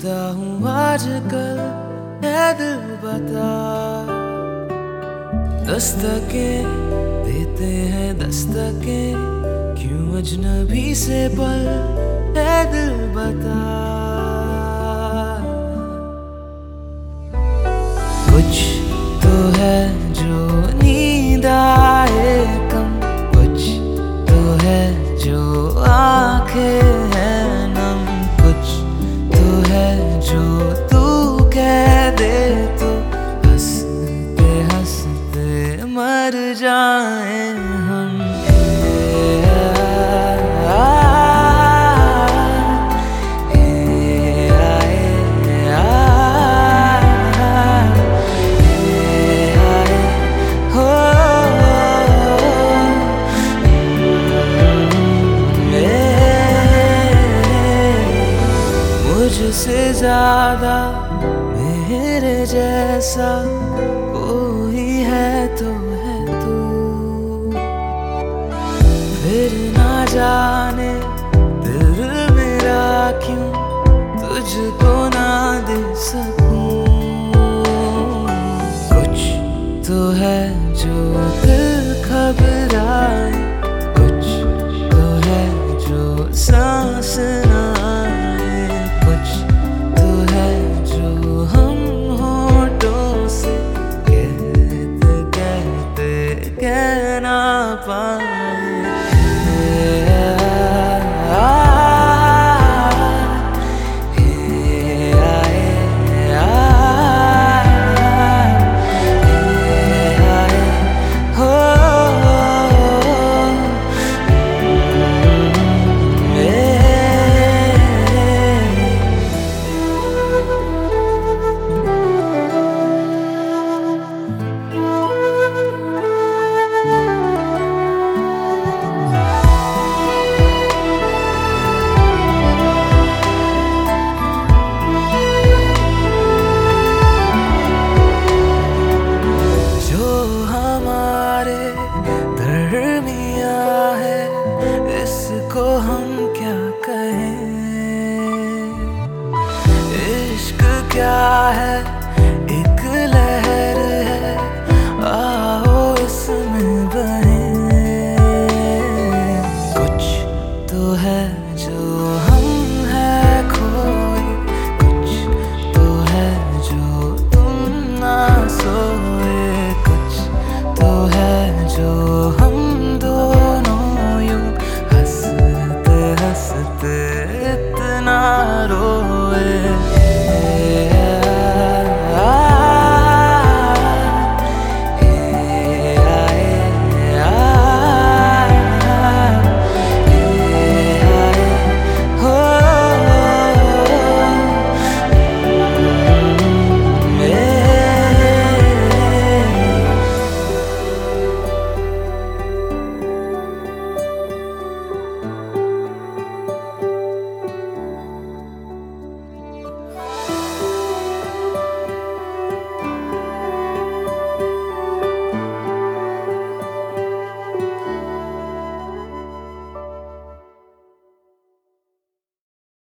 ढूंढता हूँ आजकल है दिल बता। दस्तकें देते हैं दस्तकें, क्यों अजनबी से पल है दिल बता। कुछ तो है जो नींद आए कम, कुछ तो है जो आंखें हैं नम, कुछ तो है जो तू कह दे तो हंसते हंसते मर जाए हम। मुझसे ज्यादा मेरे जैसा कोई है तो है तू, फिर ना जाने दिल मेरा क्यों तुझको ना दे सकूं। कुछ तो है जो दिल घबराए, कुछ तो है जो सांस ना आए, कुछ तो है जो हम होठों से कहते कहते कह ना पाए।